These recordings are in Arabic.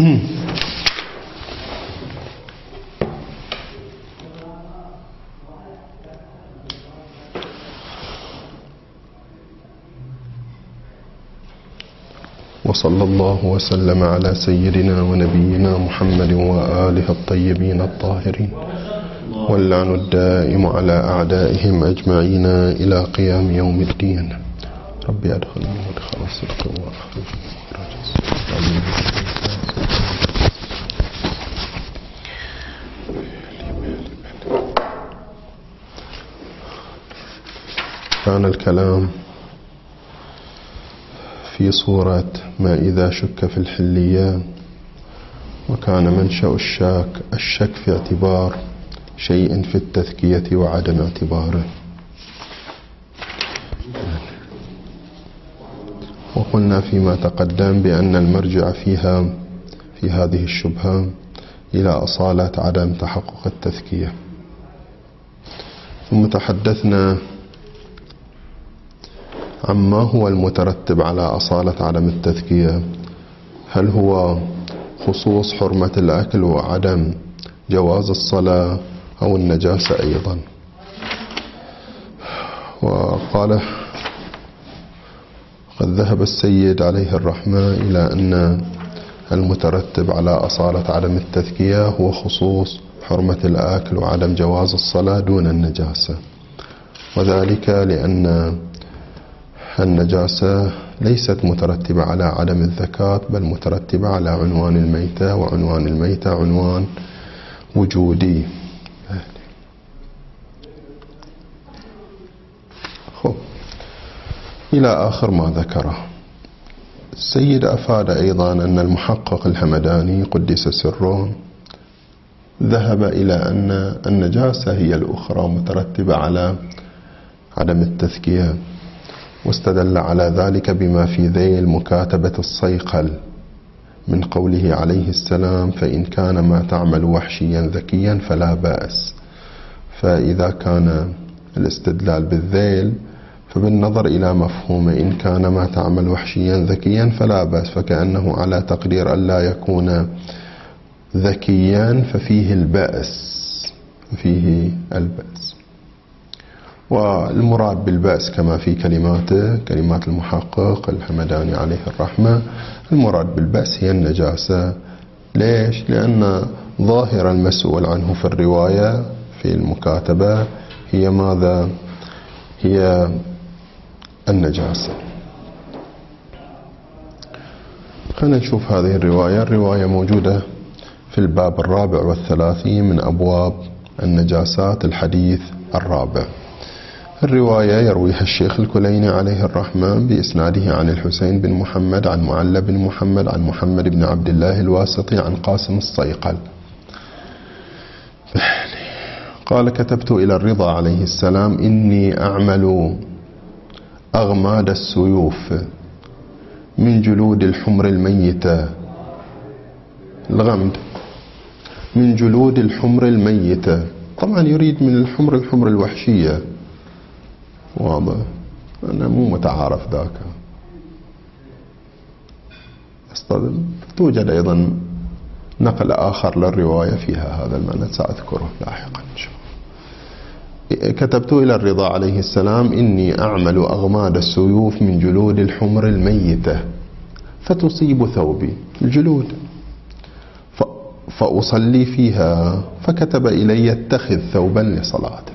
وصلى الله وسلم على سيدنا ونبينا محمد وآله الطيبين الطاهرين، واللعن الدائم على أعدائهم أجمعين إلى قيام يوم الدين. ربي أدخلني مدخل الصدق وأخرجني مخرج الصدق. كان الكلام في صورة ما إذا شك في الحلية، وكان منشأ الشك في اعتبار شيء في التذكية وعدم اعتباره. وقلنا فيما تقدم بأن المرجع فيها في هذه الشبهة إلى أصالة عدم تحقق التذكية. ثم تحدثنا عما هو المترتب على أصالة عدم التذكية، هل هو خصوص حرمة الأكل وعدم جواز الصلاة أو النجاسة أيضا. وقال قد ذهب السيد عليه الرحمة إلى أن المترتب على أصالة عدم التذكية هو خصوص حرمة الأكل وعدم جواز الصلاة دون النجاسة، وذلك لأن النجاسة ليست مترتبة على عدم الذكاة، بل مترتبة على عنوان الميتة، وعنوان الميتة عنوان وجودي. إلى آخر ما ذكره. السيد أفاد أيضا أن المحقق الهمداني قدس سره ذهب إلى أن النجاسة هي الأخرى مترتبة على عدم التذكية، واستدل على ذلك بما في ذيل مكاتبة الصيقل من قوله عليه السلام: فإن كان ما تعمل وحشيا ذكيا فلا بأس. فإذا كان الاستدلال بالذيل فبالنظر إلى مفهوم إن كان ما تعمل وحشيا ذكيا فلا بأس، فكأنه على تقدير أن لا يكون ذكيا ففيه البأس، والمراد بالبأس كما في كلماته كلمات المحقق الهمداني عليه الرحمة، المراد بالبأس هي النجاسة. ليش؟ لأن ظاهر المسؤول عنه في الرواية في المكاتبة هي ماذا؟ هي النجاسة. خلينا نشوف هذه الرواية موجودة في الباب 34 من أبواب النجاسات، الحديث 4. الرواية يرويها الشيخ الكليني عليه الرحمة بإسناده عن الحسين بن محمد عن معلى بن محمد عن محمد بن عبد الله الواسطي عن قاسم الصيقل قال: كتبت إلى الرضا عليه السلام: إني أعمل أغماد السيوف من جلود الحمر الميتة. الغمد من جلود الحمر الميتة، طبعا يريد من الحمر الوحشية، واضح، أنا مو متعارف ذاك. توجد أيضا نقل آخر للرواية فيها هذا المعنى سأذكره لاحقا إن شاء الله. كتبت إلى الرضا عليه السلام: إني أعمل أغماد السيوف من جلود الحمر الميتة فتصيب ثوبي، الجلود، فأصلي فيها. فكتب إلي: اتخذ ثوبا لصلاتك.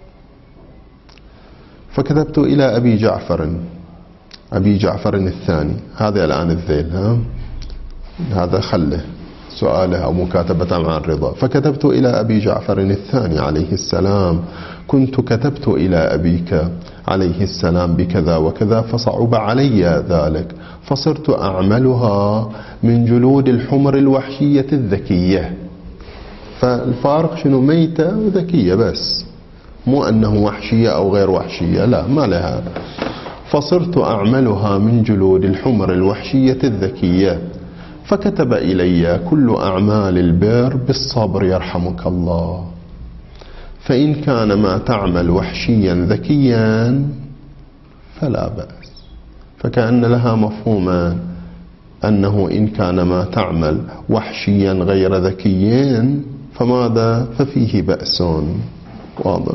فكتبت إلى أبي جعفر الثاني، هذا الآن الذيل، هذا خله سؤاله أو مكاتبة مع الرضا. فكتبت إلى أبي جعفر الثاني عليه السلام: كنت كتبت إلى أبيك عليه السلام بكذا وكذا فصعب علي ذلك، فصرت أعملها من جلود الحمر الوحشية الذكية. فالفارق شنو؟ ميتة وذكية بس، مو أنه وحشية أو غير وحشية، لا، ما لها. فصرت أعملها من جلود الحمر الوحشية الذكية. فكتب إلي: كل أعمال البر بالصبر يرحمك الله، فإن كان ما تعمل وحشيا ذكيا فلا بأس. فكأن لها مفهوما، أنه إن كان ما تعمل وحشيا غير ذكيين فماذا؟ ففيه بأس. واضح.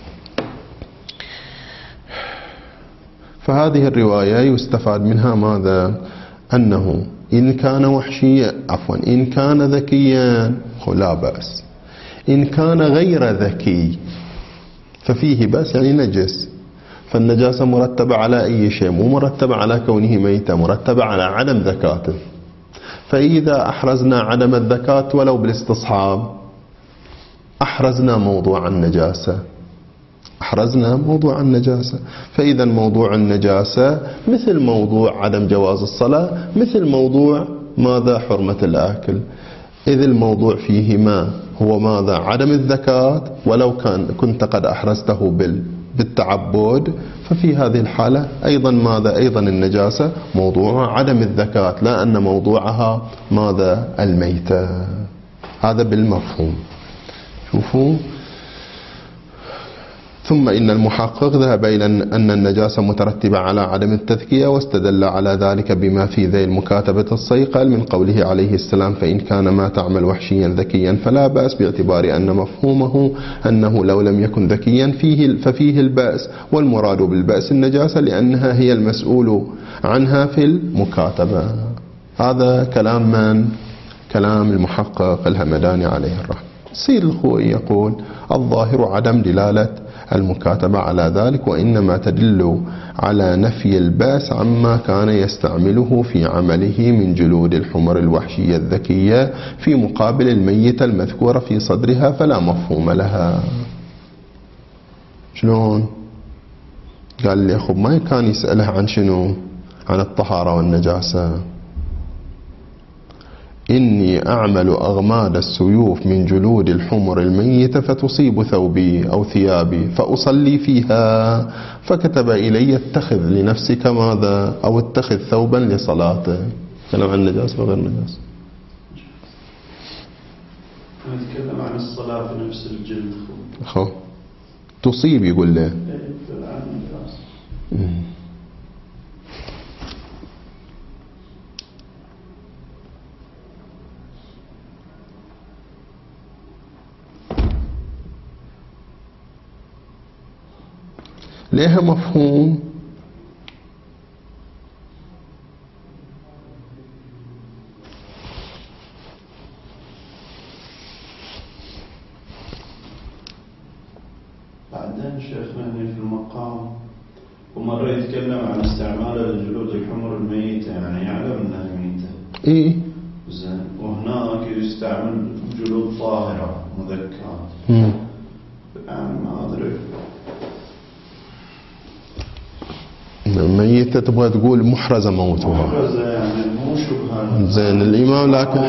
فهذه الرواية يستفاد منها ماذا؟ أنه إن كان وحشيا إن كان ذكيا لا بأس، إن كان غير ذكي ففيه بأس، يعني نجس. فالنجاسة مرتبة على أي شيء، مو مرتبة على كونه ميتا، مرتبة على عدم ذكاته. فإذا أحرزنا عدم الذكاة ولو بالاستصحاب أحرزنا موضوع النجاسة، أحرزنا موضوع النجاسة. فإذا موضوع النجاسة مثل موضوع عدم جواز الصلاة، مثل موضوع ماذا؟ حرمة الأكل. إذ الموضوع فيهما هو ماذا؟ عدم الذكاة، ولو كنت قد أحرزته بالتعبد، ففي هذه الحالة أيضا ماذا؟ أيضا النجاسة موضوعها عدم الذكاة، لا أن موضوعها ماذا؟ الميتة. هذا بالمفهوم. شوفوا. ثم إن المحقق ذهب إلى أن النجاسة مترتبة على عدم التذكية، واستدل على ذلك بما في ذيل مكاتبة الصيقل من قوله عليه السلام: فإن كان ما تعمل وحشيا ذكيا فلا بأس، باعتبار أن مفهومه أنه لو لم يكن ذكيا ففيه البأس، والمراد بالبأس النجاسة لأنها هي المسؤول عنها في المكاتبة. هذا كلام من؟ كلام المحقق الهمداني عليه الرحمة. سيد الخوئي يقول: الظاهر عدم دلالة المكاتبة على ذلك، وإنما تدل على نفي البأس عما كان يستعمله في عمله من جلود الحمر الوحشية الذكية في مقابل الميتة المذكورة في صدرها، فلا مفهوم لها. شلون؟ قال لي أخو ما كان يسأله عن شنو؟ عن الطهارة والنجاسة. إني أعمل أغماد السيوف من جلود الحمر الميتة فتصيب ثوبي أو ثيابي فأصلي فيها، فكتب إلي: اتخذ لنفسك ماذا؟ أو اتخذ ثوبا لصلاته. كلام عن النجاسة وغير النجاسة. نتكلم عن الصلاة في نفس الجلد. تصيب يقول له. ليها مفهوم. بعدين شيخنا في المقام ومرة يتكلم عن استعمال الجلود الحمر الميتة، يعني يعلم انها ميتة. ايه زين. وهناك يستعمل جلود طاهرة مذكرة. يعني ما ادري. ميتة تبغى تقول محرزة موتها. محرزة يعني مو شبهة. زين. الإمام لكن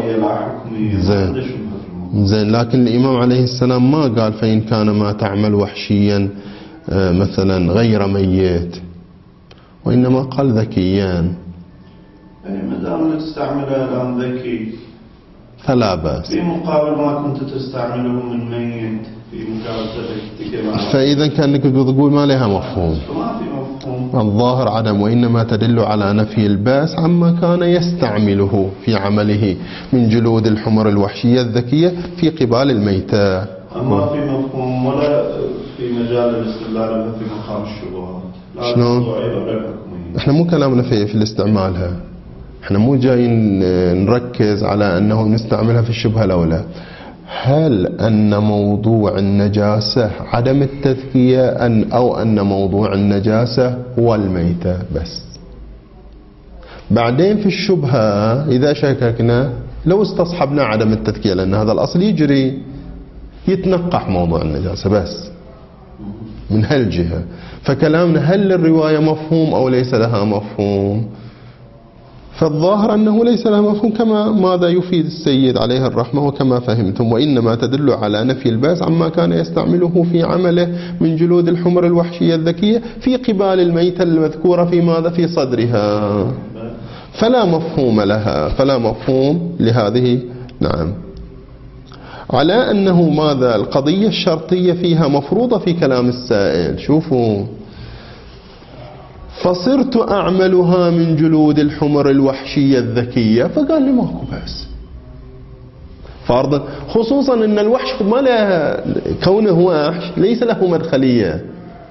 زين لكن الإمام عليه السلام ما قال فإن كان ما تعمل وحشيا مثلا غير ميت، وإنما قال ذكيان. يعني ما دام تستعملها الآن ذكي فلا بأس، في مقابل ما كنت تستعمله من ميت في مقابل. فإذا كأنك تقول ما لها مفهوم. ما في مفهوم. الظاهر عدم، وإنما تدل على نفي الباس عما كان يستعمله في عمله من جلود الحمر الوحشية الذكية في قبال الميتة. ما في مفهوم ولا في مجال الاستدلال في مقام الشبهات. شلون؟ احنا مو كلامنا في الاستعمالها، احنا مو جايين نركز على أنه نستعملها في الشبهة الأولى. هل أن موضوع النجاسة عدم التذكية أو أن موضوع النجاسة هو الميتة بس؟ بعدين في الشبهة إذا شككنا لو استصحبنا عدم التذكية، لأن هذا الأصل يجري، يتنقح موضوع النجاسة بس من هالجهة. فكلامنا هل الرواية مفهوم أو ليس لها مفهوم؟ فالظاهر أنه ليس لها مفهوم، كما ماذا يفيد السيد عليه الرحمة وكما فهمتم، وإنما تدل على نفي الباس عما كان يستعمله في عمله من جلود الحمر الوحشية الذكية في قبال الميتة المذكورة في ماذا؟ في صدرها. فلا مفهوم لها، فلا مفهوم لهذه. نعم. على أنه ماذا؟ القضية الشرطية فيها مفروضة في كلام السائل. شوفوا، فصرت أعملها من جلود الحمر الوحشية الذكية. فقال لي ماكو بأس فرضا، خصوصا أن الوحش ما له، كونه وحش ليس له مدخلية،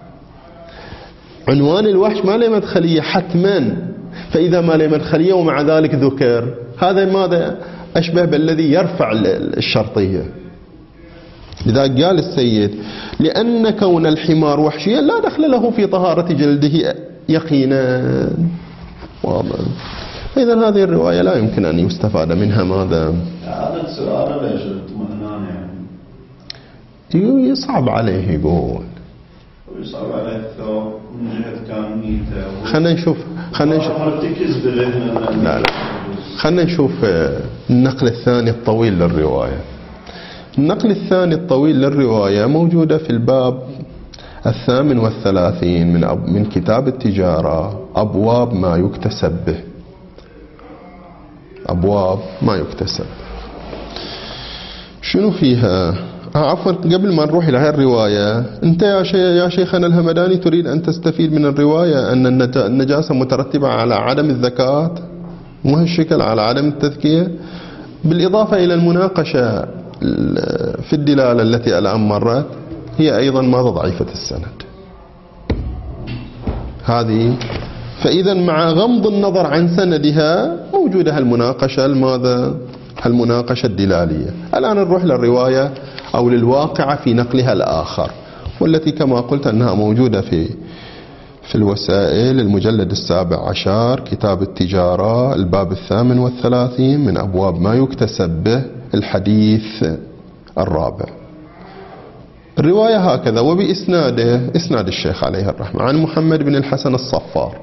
عنوان الوحش ما له مدخلية حتما. فإذا ما له مدخلية ومع ذلك ذكر، هذا ماذا أشبه بالذي يرفع الشرطية. لذلك قال السيد لأن كون الحمار وحشيا لا دخل له في طهارة جلده يقينا. واضح. إذن هذه الرواية لا يمكن أن يستفاد منها ماذا؟ هذا السؤال ليش الاطمئنان يعني؟ يصعب عليه يقول، ويصعب عليه الثوب من جهة كان ميته. خلنا نشوف مرتكز بذهن. لا خلنا نشوف النقل الثاني الطويل للرواية. النقل الثاني الطويل للرواية موجودة في الباب 38 من كتاب التجارة، أبواب ما يكتسب به. أبواب ما يكتسب شنو فيها؟ عفوا قبل ما نروح إلى هذه الرواية، أنت يا شيخنا الهمداني تريد أن تستفيد من الرواية أن النجاسة مترتبة على عدم الزكاة وهالشكل على عدم التذكية، بالإضافة إلى المناقشة في الدلالة التي الآن مرت هي أيضا ماذا ضعيفة السند هذه. فإذا مع غمض النظر عن سندها موجودة المناقشة الدلالية. الآن نروح للرواية أو للواقعة في نقلها الآخر، والتي كما قلت أنها موجودة في الوسائل المجلد 17 كتاب التجارة الباب 38 من أبواب ما يكتسب به الحديث الرابع. الرواية هكذا وبإسناده إسناد الشيخ عليه الرحمة عن محمد بن الحسن الصفار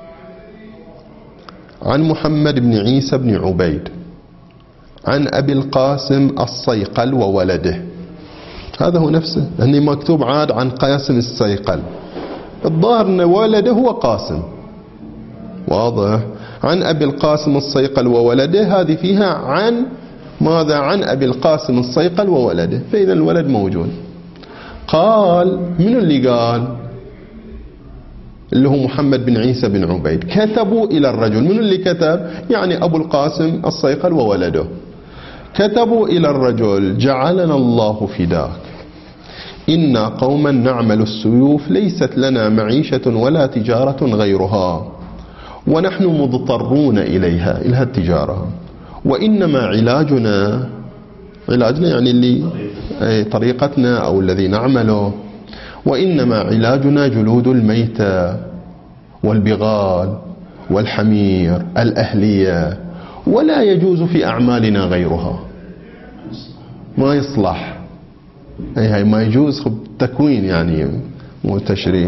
عن محمد بن عيسى بن عبيد عن أبي القاسم الصيقل وولده. هذا هو نفسه، أني مكتوب عاد عن قاسم الصيقل، الظاهر أن ولده هو قاسم. واضح. عن أبي القاسم الصيقل وولده، هذه فيها عن ماذا؟ عن أبي القاسم الصيقل وولده، فإذا الولد موجود. قال من اللي قال؟ اللي هو محمد بن عيسى بن عبيد. كتبوا إلى الرجل، من اللي كتب؟ يعني أبو القاسم الصيقل وولده. كتبوا إلى الرجل جعلنا الله فداك، إنا قوما نعمل السيوف ليست لنا معيشة ولا تجارة غيرها، ونحن مضطرون إليها التجارة، وإنما علاجنا يعني اللي طريقتنا أو الذي نعمله، وإنما علاجنا جلود الميتة والبغال والحمير الأهلية، ولا يجوز في أعمالنا غيرها. ما يصلح، هي ما يجوز تكوين يعني مو تشريع.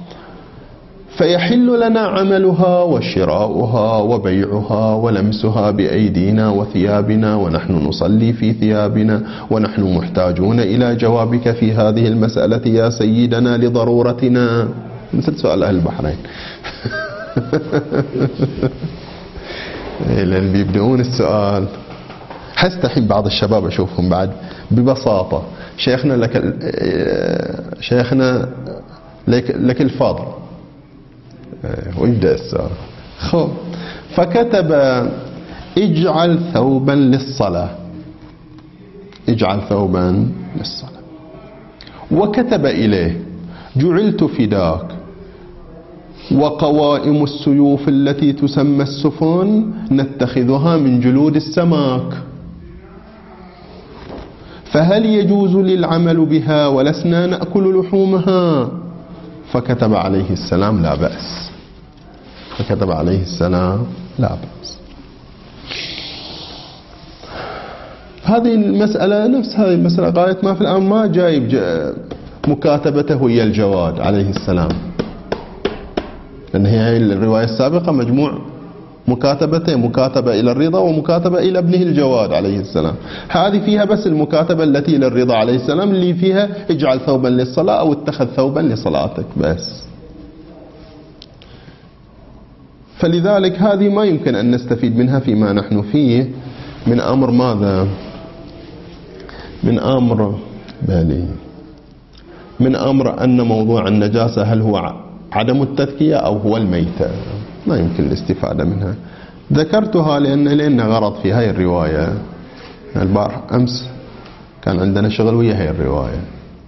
فيحل لنا عملها وشراؤها وبيعها ولمسها بأيدينا وثيابنا، ونحن نصلي في ثيابنا، ونحن محتاجون إلى جوابك في هذه المسألة يا سيدنا لضرورتنا. مثل سؤال أهل البحرين لأن بيبدأون السؤال. حستحب بعض الشباب أشوفهم بعد ببساطة، شيخنا لك الفضل، ويبدأ السؤال. خب فكتب اجعل ثوبا للصلاة، اجعل ثوبا للصلاة، وكتب إليه جعلت فداك، وقوائم السيوف التي تسمى السفن نتخذها من جلود السماك، فهل يجوز للعمل بها ولسنا نأكل لحومها؟ فكتب عليه السلام لا بأس، فكتب عليه السلام لا بأس. هذه المسألة نفس هذه المسألة غاية ما في الأمر ما جايب مكاتبته هي الجواد عليه السلام، لأن هي الرواية السابقة مجموع مكاتبتين، مكاتبة إلى الرضا ومكاتبة إلى ابنه الجواد عليه السلام. هذه فيها بس المكاتبة التي إلى الرضا عليه السلام اللي فيها اجعل ثوبا للصلاة أو اتخذ ثوبا لصلاتك بس. فلذلك هذه ما يمكن أن نستفيد منها فيما نحن فيه من أمر ماذا؟ من أمر أن موضوع النجاسة هل هو عدم التذكية أو هو الميتة، ما يمكن الاستفادة منها. ذكرتها لأن غرض في هاي الرواية. البارح أمس كان عندنا شغل ويا هاي الرواية.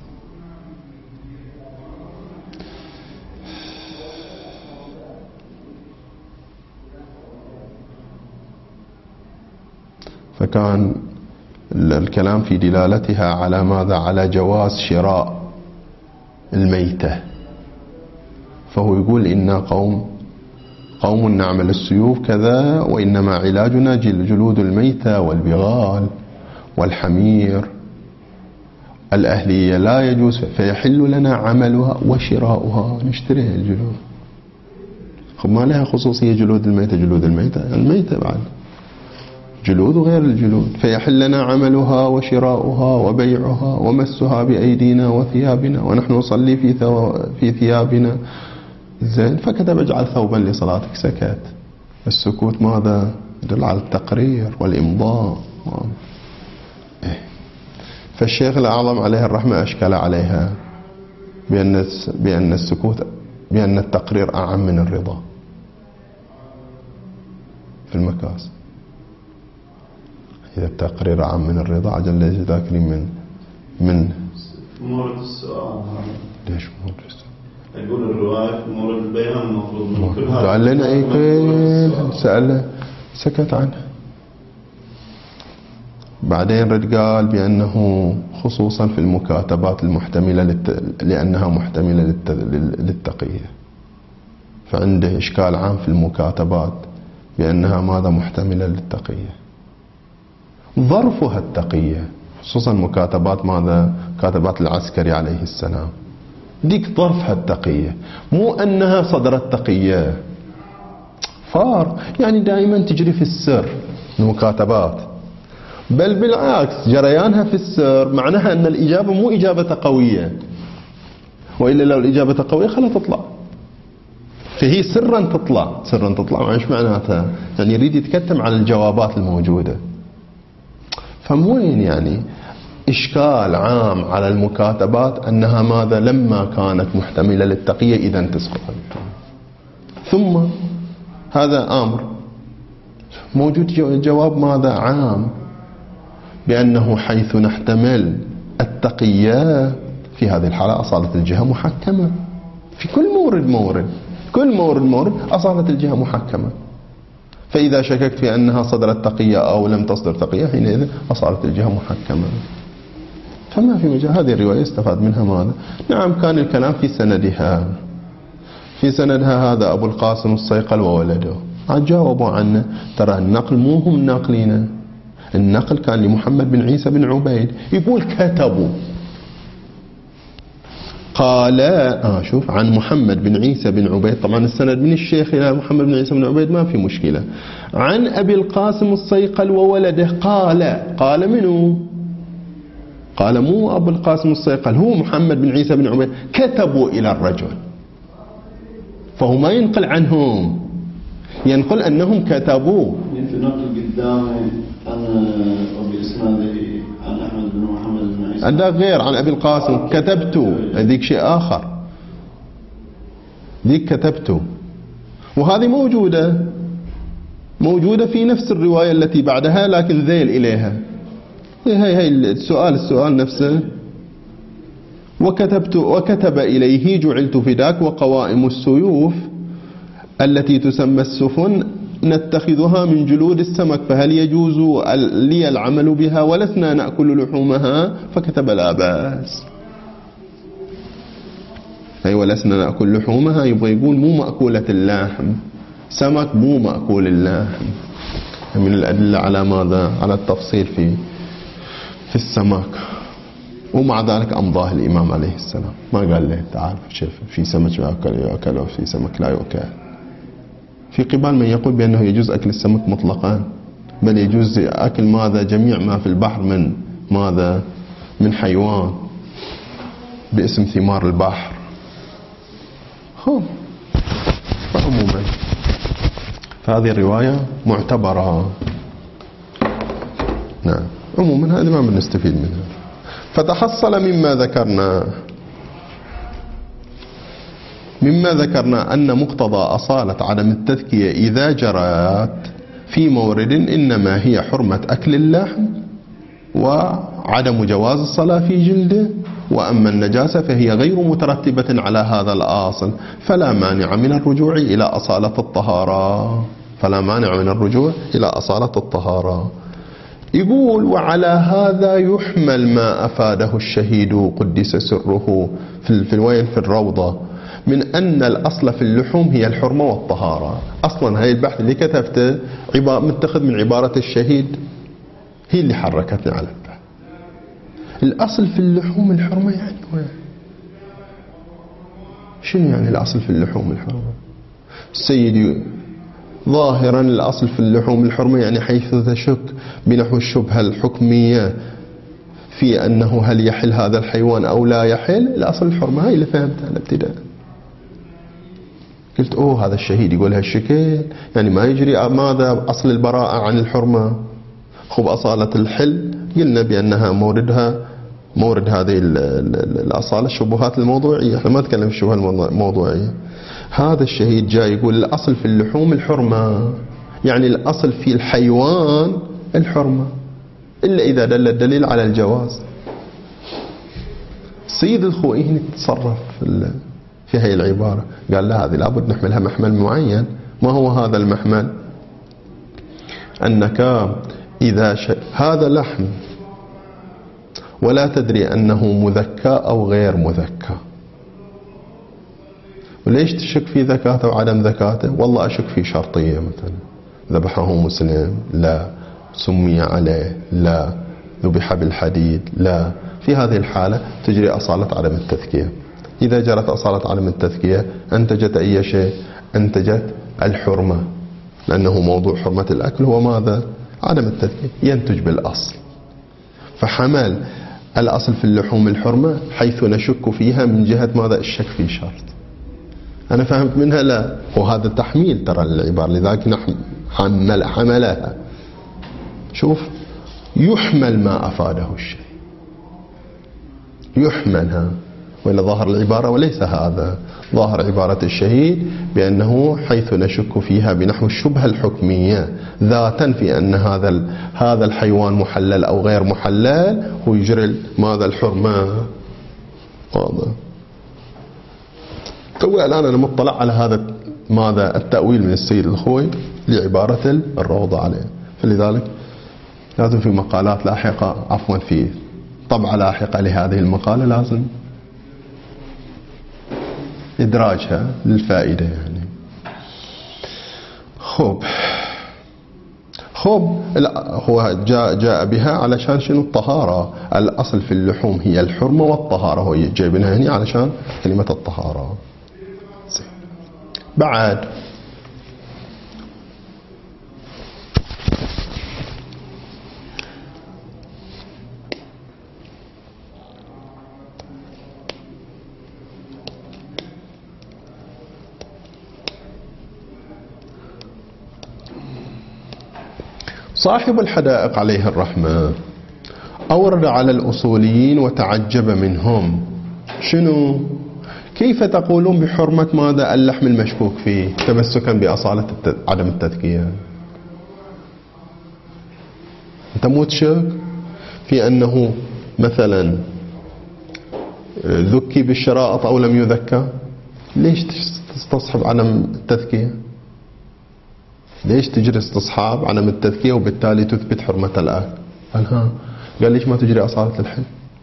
فكان الكلام في دلالتها على ماذا؟ على جواز شراء الميتة. فهو يقول إنا قوم نعمل السيوف كذا، وإنما علاجنا جلود الميتة والبغال والحمير الأهلية لا يجوز، فيحل لنا عملها وشراؤها، نشتريها الجلود. خب ما لها خصوصية جلود الميتة؟ جلود الميتة بعد جلود وغير الجلود. فيحل لنا عملها وشراؤها وبيعها ومسها بأيدينا وثيابنا، ونحن نصلي في ثيابنا. زين. فكتب اجعل ثوبا لصلاتك. سكت. السكوت ماذا؟ يدل على التقرير والإمضاء. فالشيخ الأعظم عليه الرحمة أشكل عليها بأن السكوت، بأن التقرير أعم من الرضا في المكاسب. إذا التقرير أعم من الرضا، عجل ليش ذاكرين من مورد السؤال. ليش مورد السؤال؟ يقول الرواية في مورد البيان المفروض من كل هذا. قال لنا ايه كل سأله سكت عنه. بعدين رد قال بأنه خصوصا في المكاتبات المحتملة لأنها محتملة للتقية. فعنده إشكال عام في المكاتبات بأنها ماذا؟ محتملة للتقية. ظرفها التقية، خصوصا مكاتبات ماذا؟ كاتبات العسكري عليه السلام، ديك ظرفها التقية، مو أنها صدرت تقية. فار يعني دائما تجري في السر المكاتبات، بل بالعكس جريانها في السر معناها أن الإجابة مو إجابة قوية، وإلا لو الإجابة قوية خلا تطلع. فهي سرا تطلع. ايش معناتها؟ يعني يريد يتكتم على الجوابات الموجودة. فموين يعني إشكال عام على المكاتبات أنها ماذا؟ لما كانت محتملة للتقية إذا تسقط. ثم هذا أمر موجود جواب ماذا؟ عام، بأنه حيث نحتمل التقية في هذه الحالة أصالة الجهة محكمة. في كل مورد أصالة الجهة محكمة. فإذا شككت في أنها صدرت تقية أو لم تصدر تقية، حينئذ أصالة الجهة محكمة. فما في مجال. هذه الرواية استفاد منها ماذا؟ نعم كان الكلام في سندها هذا أبو القاسم الصيقل وولده. جاوبوا عنه. ترى النقل مو هم ناقلين، النقل كان لمحمد بن عيسى بن عبيد. يقول كتبوا قال شوف عن محمد بن عيسى بن عبيد. طبعا السند من الشيخ إلى محمد بن عيسى بن عبيد ما في مشكلة. عن أبي القاسم الصيقل وولده قال منه؟ قال مو أبو القاسم الصيقل، هو محمد بن عيسى بن عبيد. كتبوا إلى الرجل. فهو ما ينقل عنهم، ينقل أنهم كتبوا. في نقل قدامي وبإسناده عن أحمد بن محمد بن عيسى. هذا غير عن أبي القاسم. كتبت هذيك شيء آخر. ذيك كتبت، وهذه موجودة في نفس الرواية التي بعدها، لكن ذيل إليها. هي السؤال نفسه. وكتب إليه جعلت فداك وقوائم السيوف التي تسمى السفن نتخذها من جلود السمك، فهل يجوز لي العمل بها ولسنا نأكل لحومها؟ فكتب لا بأس. أي ولسنا نأكل لحومها، يبغى يقول مو مأكولة اللحم، سمك مو مأكول اللحم. من الأدلة على ماذا؟ على التفصيل في السمك. ومع ذلك أمضاه الإمام عليه السلام، ما قال له تعال شوف في سمك يأكل وفي سمك لا يؤكل. في قبال من يقول بأنه يجوز أكل السمك مطلقا، بل يجوز أكل ماذا؟ جميع ما في البحر من ماذا؟ من حيوان باسم ثمار البحر. فعموما فهذه الرواية معتبرة. نعم عموما هذا ما بنستفيد منها. فتحصل مما ذكرنا مما ذكرنا أن مقتضى أصالة عدم التذكية إذا جرت في مورد إنما هي حرمة أكل اللحم وعدم جواز الصلاة في جلده، وأما النجاسة فهي غير مترتبة على هذا الأصل، فلا مانع من الرجوع إلى أصالة الطهارة. فلا مانع من الرجوع إلى أصالة الطهارة. يقول وعلى هذا يحمل ما أفاده الشهيد قدس سره في الروضة من أن الأصل في اللحوم هي الحرمة والطهارة. أصلا هاي البحث اللي كتبته متخذ من عبارة الشهيد، هي اللي حركتني على البحث. الأصل في اللحوم الحرمة يعني شنو يعني الأصل في اللحوم الحرمة؟ السيد ظاهرا الأصل في اللحوم الحرمة يعني حيث تشك بنحو الشبهة الحكمية في أنه هل يحل هذا الحيوان أو لا يحل. الأصل الحرمة هاي اللي فهمتها الابتداء. قلت هذا الشهيد يقول هالشكل يعني ما يجري ماذا أصل البراءة عن الحرمة. خب أصالة الحل قلنا بأنها مورد هذه الأصالة الشبهات الموضوعية. احنا ما نتكلم في الشبهة الموضوعية. هذا الشهيد جاي يقول الأصل في اللحوم الحرمة، يعني الأصل في الحيوان الحرمة إلا إذا دل الدليل على الجواز. السيد الخوئي هنا تصرف في هذه العبارة، قال لا هذه لابد نحملها محمل معين. ما هو هذا المحمل؟ أنك إذا هذا لحم ولا تدري أنه مذكى أو غير مذكى، وليش تشك في ذكاته وعدم ذكاته؟ والله أشك في شرطية، مثلا ذبحه مسلم لا، سمي عليه لا، ذبح بالحديد لا. في هذه الحالة تجري أصالة عدم التذكية. إذا جرت أصالة عدم التذكية أنتجت أي شيء؟ أنتجت الحرمة، لأنه موضوع حرمة الأكل هو ماذا؟ عدم التذكية، ينتج بالأصل. فحمل الأصل في اللحوم الحرمة حيث نشك فيها من جهة ماذا؟ الشك في شرط. أنا فهمت منها لا، وهذا تحميل ترى العبارة، لذلك حملها. شوف يحمل ما أفاده الشيء، يحملها، وإلا ظاهر العبارة وليس هذا. ظاهر عبارة الشهيد بأنه حيث نشك فيها بنحو الشبهة الحكمية ذاتا في أن هذا الحيوان محلل أو غير محلل، هو يجري ماذا؟ الحرمة. واضح. تو الآن أنا مطلع على هذا ماذا؟ التأويل من السيد الخوي لعبارة الروضة عليه. فلذلك لازم في مقالات لاحقة، عفوا في طبعة لاحقة لهذه المقالة لازم إدراجها للفائدة يعني. خب هو جاء بها علشان شنو؟ الطهارة. الأصل في اللحوم هي الحرمة والطهارة، هو جايبينها هنا علشان كلمة الطهارة. بعد صاحب الحدائق عليه الرحمة أورد على الأصوليين وتعجب منهم. شنو؟ كيف تقولون بحرمة ماذا؟ اللحم المشكوك فيه تمسكا بأصالة عدم التذكية. أنت مو تشك في أنه مثلا ذكي بالشرائط أو لم يذكى؟ ليش تستصحب عدم التذكية؟ ليش تجري استصحاب عدم التذكية وبالتالي تثبت حرمة الأكل؟ قال ليش ما تجري أصالة الحل؟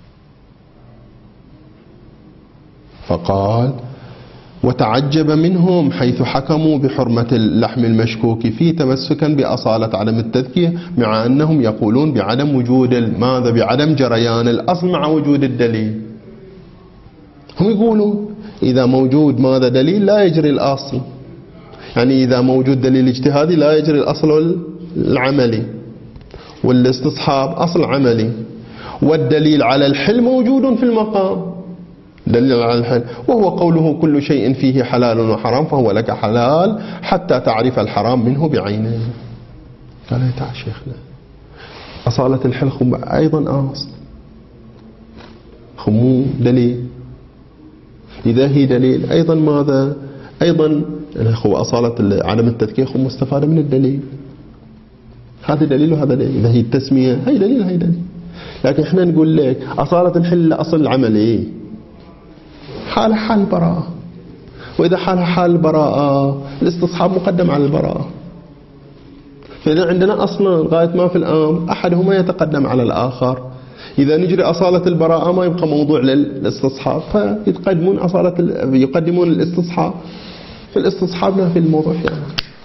فقال وتعجب منهم حيث حكموا بحرمة اللحم المشكوك فيه تمسكا بأصالة عدم التذكية، مع أنهم يقولون بعدم وجود ماذا؟ بعدم جريان الأصل مع وجود الدليل. هم يقولون إذا موجود ماذا؟ دليل لا يجري الأصل، يعني إذا موجود دليل اجتهادي لا يجري الأصل العملي، والاستصحاب أصل عملي، والدليل على الحل موجود في المقام، دليل على الحل، وهو قوله كل شيء فيه حلال وحرام فهو لك حلال حتى تعرف الحرام منه بعينه. قال يا تعال شيخنا أصالة الحل أيضا أصل، خمو دليل. إذا هي دليل أيضا ماذا؟ أيضا هو أصالة عدم التذكير مستفادة من الدليل. هذا دليل وهذا دليل. إذا هي التسمية هي دليل هي دليل. لكن إحنا نقول لك أصالة الحل أصل العملي حالها حال البراءة، وإذا حالها حال البراءة الاستصحاب مقدم على البراءة. فإذا عندنا أصلا غاية ما في الأمر أحدهما يتقدم على الآخر. إذا نجري أصالة البراءة ما يبقى موضوع للاستصحاب، فيقدمون يقدمون الاستصحاب. في الاستصحاب لا في الموضوع يعني.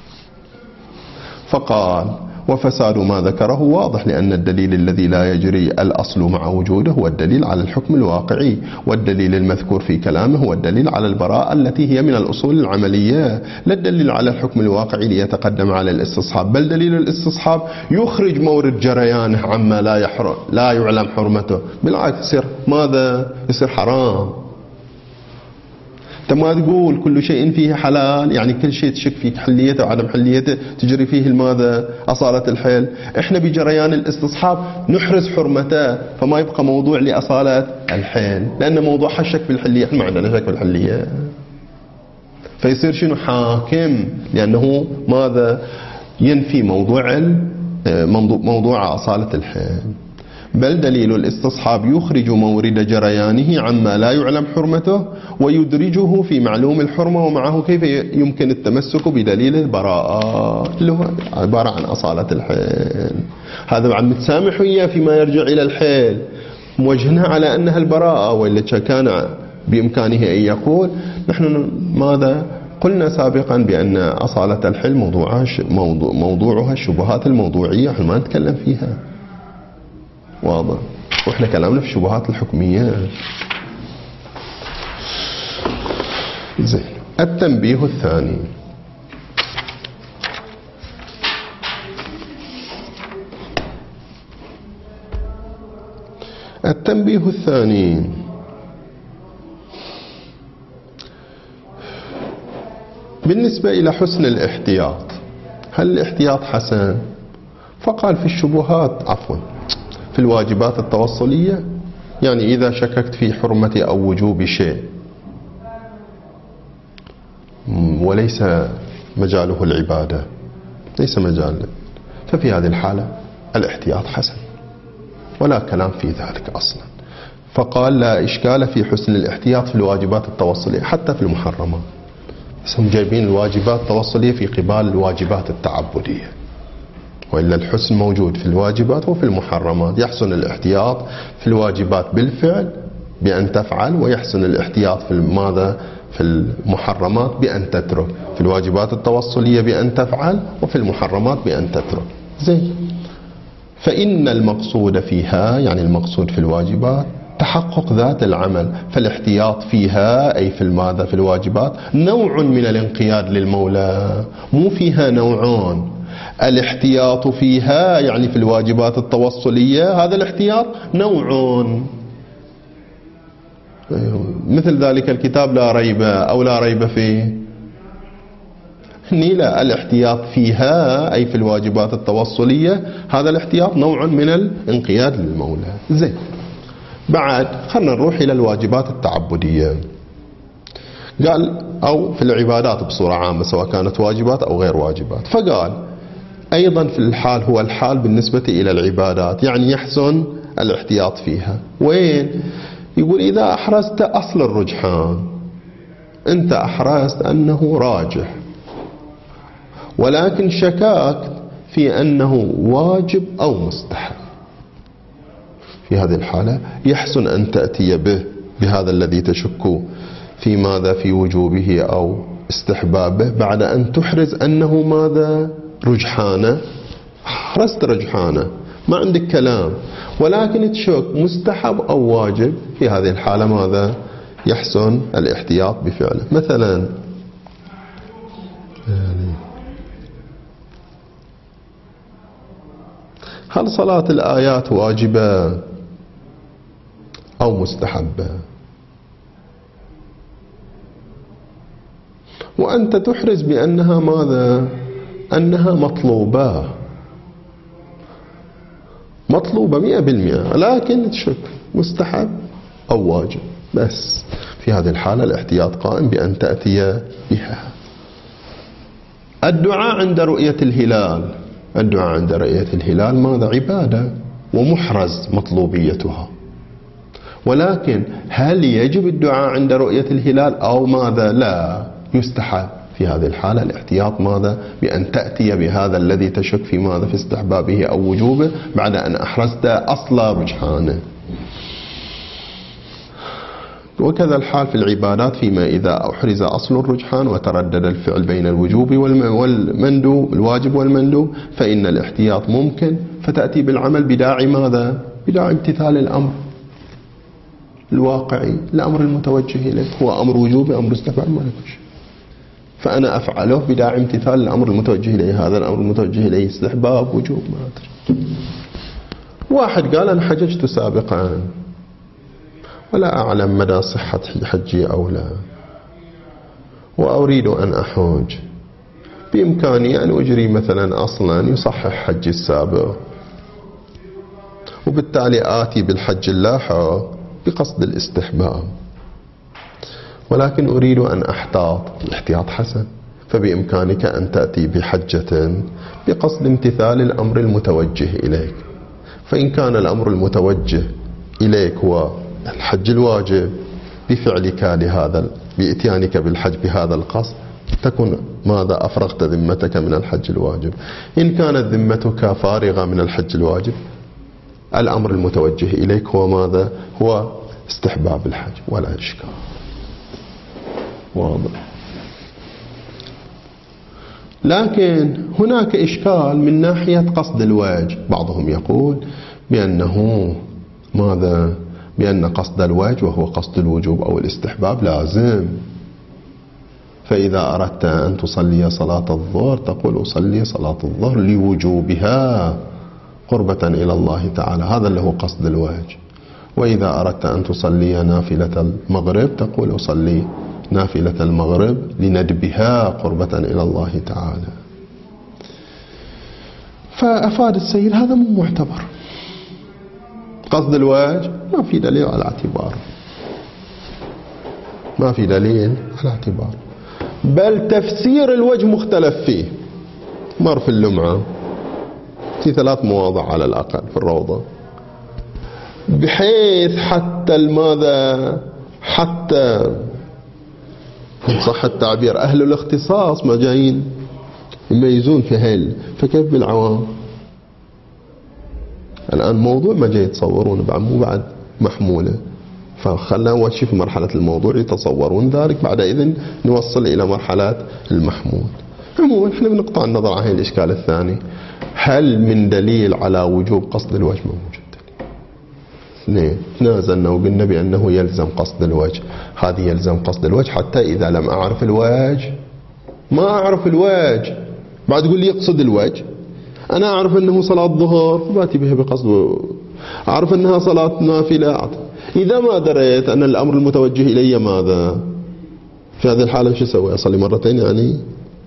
فقال وفساد ما ذكره واضح، لأن الدليل الذي لا يجري الأصل مع وجوده هو الدليل على الحكم الواقعي، والدليل المذكور في كلامه هو الدليل على البراءة التي هي من الأصول العملية، لا الدليل على الحكم الواقعي ليتقدم على الاستصحاب. بل دليل الاستصحاب يخرج مورد جريانه عما لا يعلم حرمته، بالعكس يصير ماذا؟ يصير حرام. ما تقول كل شيء فيه حلال يعني كل شيء تشك فيه حليته وعدم حليته تجري فيه الماذا؟ أصالة الحل. احنا بجريان الاستصحاب نحرز حرمته، فما يبقى موضوع لأصالة الحل، لأن موضوع الشك في الحلية احنا ما عندنا شك في الحلية. فيصير شنو؟ حاكم، لأنه ماذا؟ ينفي موضوع أصالة الحل. بل دليل الاستصحاب يخرج مورد جريانه عما لا يعلم حرمته ويدرجه في معلوم الحرمة، ومعه كيف يمكن التمسك بدليل البراءة اللي هو عبارة عن أصالة الحل. هذا بعد متسامح وياه فيما يرجع إلى الحل، موجهنها على أنها البراءة، وإلا كان بإمكانه أن يقول نحن ماذا؟ قلنا سابقا بأن أصالة الحل موضوعها الشبهات الموضوعية، احنا ما نتكلم فيها، واضح. واحنا كلامنا في الشبهات الحكمية. زين. التنبيه الثاني. التنبيه الثاني بالنسبة إلى حسن الاحتياط. هل الاحتياط حسن؟ فقال في الشبهات في الواجبات التوصلية، يعني إذا شككت في حرمة أو وجوب شيء وليس مجاله العبادة، ليس مجاله، ففي هذه الحالة الاحتياط حسن ولا كلام في ذلك أصلا. فقال لا إشكال في حسن الاحتياط في الواجبات التوصلية حتى في المحرمات. هم جايبين الواجبات التوصلية في قبال الواجبات التعبدية، وإلا الحسن موجود في الواجبات وفي المحرمات. يحسن الاحتياط في الواجبات بالفعل بأن تفعل، ويحسن الاحتياط في ماذا؟ في المحرمات بأن تترك. في الواجبات التوصلية بأن تفعل، وفي المحرمات بأن تترك. زين. فإن المقصود فيها، يعني المقصود في الواجبات تحقق ذات العمل، فالاحتياط فيها أي في الماذا؟ في الواجبات نوع من الانقياد للمولى، مو فيها نوعان. الاحتياط فيها يعني في الواجبات التوصلية هذا الاحتياط نوع، مثل ذلك الكتاب لا ريب أو لا ريب فيه. لا، الاحتياط فيها أي في الواجبات التوصلية هذا الاحتياط نوع من الانقياد للمولى. زين. بعد خلنا نروح إلى الواجبات التعبدية. قال أو في العبادات بصورة عامة سواء كانت واجبات أو غير واجبات. فقال أيضا في الحال هو الحال بالنسبة إلى العبادات، يعني يحسن الاحتياط فيها. وين؟ يقول إذا أحرزت أصل الرجحان، أنت أحرزت أنه راجح ولكن شكاكت في أنه واجب أو مستحب، في هذه الحالة يحسن أن تأتي بهذا الذي تشك في ماذا؟ في وجوبه أو استحبابه، بعد أن تحرز أنه ماذا؟ رجحانه. حرزت رجحانه ما عندك كلام، ولكن تشك مستحب أو واجب، في هذه الحالة ماذا؟ يحسن الاحتياط بفعله. مثلا هل صلاة الآيات واجبة أو مستحبة؟ وأنت تحرز بأنها ماذا؟ أنها مطلوبة 100%، لكن تشك مستحب أو واجب بس. في هذه الحالة الاحتياط قائم بأن تأتي بها. الدعاء عند رؤية الهلال، الدعاء عند رؤية الهلال ماذا؟ عبادة ومحرز مطلوبيتها، ولكن هل يجب الدعاء عند رؤية الهلال أو ماذا؟ لا، يستحب. في هذه الحالة الاحتياط ماذا؟ بأن تأتي بهذا الذي تشك في ماذا؟ في استحبابه أو وجوبه بعد أن أحرزت أصل رجحانه. وكذا الحال في العبادات فيما إذا أحرز أصل الرجحان وتردد الفعل بين الوجوب والمندوب، الواجب والمندوب، فإن الاحتياط ممكن، فتأتي بالعمل بداعي ماذا؟ بداعي امتثال الأمر الواقعي، الأمر المتوجه إليه هو أمر وجوب أمر استحباب ما لكش، فأنا أفعله بداعي امتثال الأمر المتوجه إليه. هذا الأمر المتوجه إليه استحباب وجوب ما أدري. واحد قال أنا حججت سابقا ولا أعلم مدى صحة حجي أو لا، وأريد أن أحج، بإمكاني أن أجري مثلا أصلا يصحح حجي السابق، وبالتالي آتي بالحج اللاحق بقصد الاستحباب، ولكن أريد أن أحتاط. الاحتياط حسن، فبإمكانك أن تأتي بحجة بقصد امتثال الأمر المتوجه إليك. فإن كان الأمر المتوجه إليك هو الحج الواجب، بفعلك لهذا، بإتيانك بالحج بهذا القصد، تكون ماذا؟ أفرغت ذمتك من الحج الواجب. إن كانت ذمتك فارغة من الحج الواجب، الأمر المتوجه إليك هو ماذا؟ هو استحباب الحج، ولا إشكال. واضح. لكن هناك إشكال من ناحية قصد الوجه. بعضهم يقول بأنه ماذا؟ بأن قصد الوجه وهو قصد الوجوب أو الاستحباب لازم، فإذا أردت أن تصلي صلاة الظهر تقول أصلي صلاة الظهر لوجوبها قربة إلى الله تعالى، هذا اللي هو قصد الوجه. وإذا أردت أن تصلي نافلة المغرب تقول أصلي نافلة المغرب لندبها قربة إلى الله تعالى. فأفاد السيد هذا مو معتبر، قصد الوجه ما في دليل على اعتبار، ما في دليل على اعتبار، بل تفسير الوجه مختلف فيه. مر في اللمعة في 3 مواضع على الأقل في الروضة، بحيث حتى الماذا؟ حتى صح التعبير أهل الاختصاص ما جايين يميزون في هيل، فكيف بالعوام؟ الآن موضوع ما جاي يتصورون مو بعد محمولة، فخلنا أول شيء في مرحلة الموضوع يتصورون ذلك، بعد إذن نوصل إلى مرحلة المحمول. عموما احنا بنقطع النظر عن الإشكال الثاني، هل من دليل على وجوب قصد الوجه؟ موجود دليل. تنازلنا وقلنا بأنه يلزم قصد الوجه، هذه يلزم قصد الوجه حتى إذا لم أعرف الوجه، ما أعرف الوجه بعد تقول لي يقصد الوجه. أنا أعرف أنه صلاة ظهر فباتي بها بقصد، أعرف أنها صلاة نافلة. إذا ما دريت أن الأمر المتوجه إلي ماذا؟ في هذه الحالة شو أسوي؟ أصلي مرتين يعني؟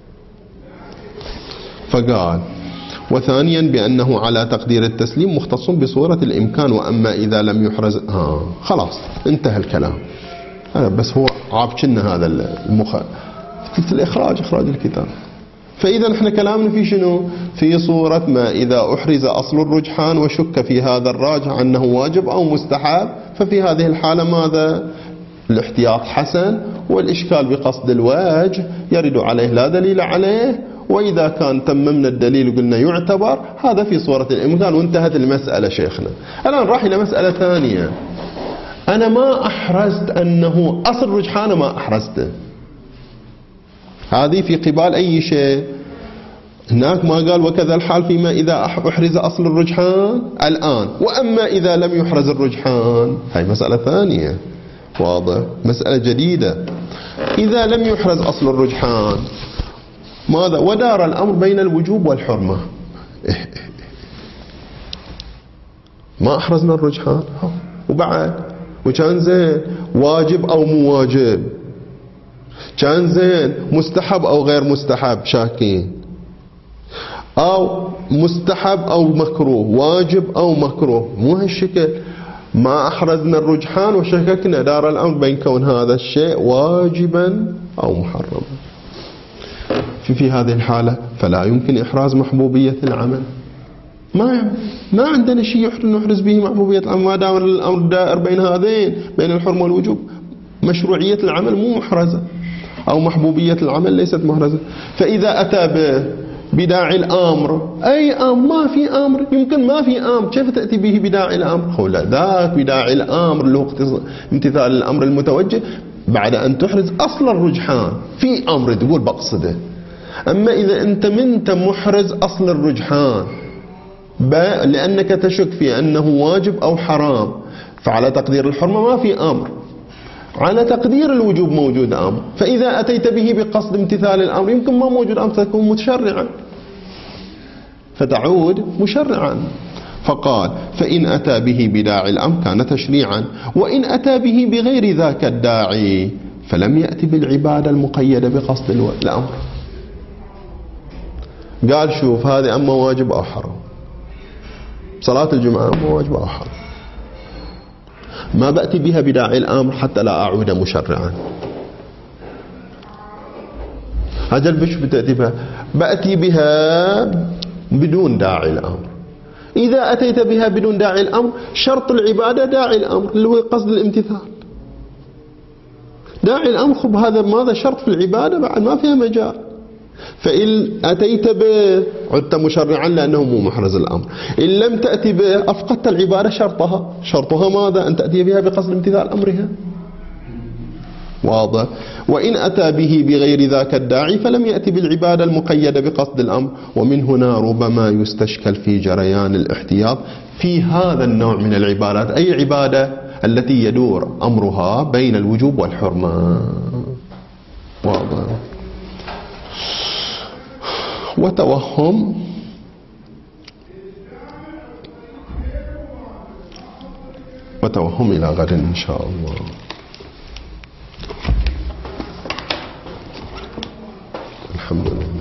فقال وثانيا بأنه على تقدير التسليم مختص بصورة الإمكان، وأما إذا لم يحرز خلاص انتهى الكلام. بس هو عابشنا هذا في الإخراج، إخراج الكتاب. فإذا احنا كلامنا في شنو؟ في صورة ما إذا أحرز أصل الرجحان وشك في هذا الراجح أنه واجب أو مستحب، ففي هذه الحالة ماذا؟ الاحتياط حسن، والإشكال بقصد الوجه يرد عليه لا دليل عليه. وإذا كان تممنا الدليل وقلنا يعتبر، هذا في صورة الإمكان، وانتهت المسألة شيخنا. الآن راح إلى مسألة ثانية. أنا ما أحرزت أنه أصل رجحان، ما أحرزته، هذه في قبال أي شيء. هناك ما قال وكذا الحال فيما إذا أحرز أصل الرجحان الآن، وأما إذا لم يحرز الرجحان، هاي مسألة ثانية. واضح؟ مسألة جديدة. إذا لم يحرز أصل الرجحان ماذا؟ ودار الأمر بين الوجوب والحرمة. ما أحرزنا الرجحان وبعد، وكان زين واجب أو مو واجب، كان زين مستحب أو غير مستحب شاكين، أو مستحب أو مكروه، واجب أو مكروه، مو هالشكل. ما أحرزنا الرجحان وشككنا دار الأمر بين كون هذا الشيء واجبا أو محرما. في هذه الحالة فلا يمكن إحراز محبوبية العمل. ما عندنا شيء نحرز به محبوبية العمل ما دام الأمر دائر بين هذين، بين الحرمة والوجوب. مشروعية العمل مو محرزة، أو محبوبية العمل ليست محرزة. فإذا أتى بداعي الأمر، أي أمر؟ ما في أمر، يمكن ما في أمر، كيف تأتي به بداعي الأمر؟ هو لا، ذاك بداعي الأمر اللي هو امتثال الأمر المتوجه بعد أن تحرز أصل الرجحان. في أمر تقول بقصده. أما إذا أنت منت محرز أصل الرجحان لأنك تشك في أنه واجب أو حرام، فعلى تقدير الحرمة ما في أمر، على تقدير الوجوب موجود أمر. فإذا أتيت به بقصد امتثال الأمر يمكن ما موجود أمر، تكون متشرعا، فتعود مشرعا. فقال فإن أتى به بداعي الأمر كان تشريعا، وإن أتى به بغير ذاك الداعي فلم يأتي بالعبادة المقيدة بقصد الأمر. قال شوف، هذه أما واجب أو حرام، صلاة الجمعة أما واجب أو حرام، ما بأتي بها بداعي الأمر حتى لا أعود مشرعا. أجل بش بتأتي بها؟ بأتي بها بدون داعي الأمر. إذا أتيت بها بدون داعي الأمر شرط العبادة داعي الأمر اللي هو قصد الامتثال. داعي الأمر خب هذا ماذا شرط في العبادة بعد ما فيها مجال. فإن أتيت به عدت مشرعا لأنه مو محرز الأمر. إن لم تأتي به أفقدت العبادة شرطها ماذا؟ أن تأتي بها بقصد امتثال أمرها. واضح. وإن أتى به بغير ذاك الداعي فلم يأتي بالعبادة المقيدة بقصد الأمر. ومن هنا ربما يستشكل في جريان الاحتياط في هذا النوع من العبادات، أي عبادة التي يدور أمرها بين الوجوب والحرمة. واضح. وتوهم إلى غد إن شاء الله. الحمد لله.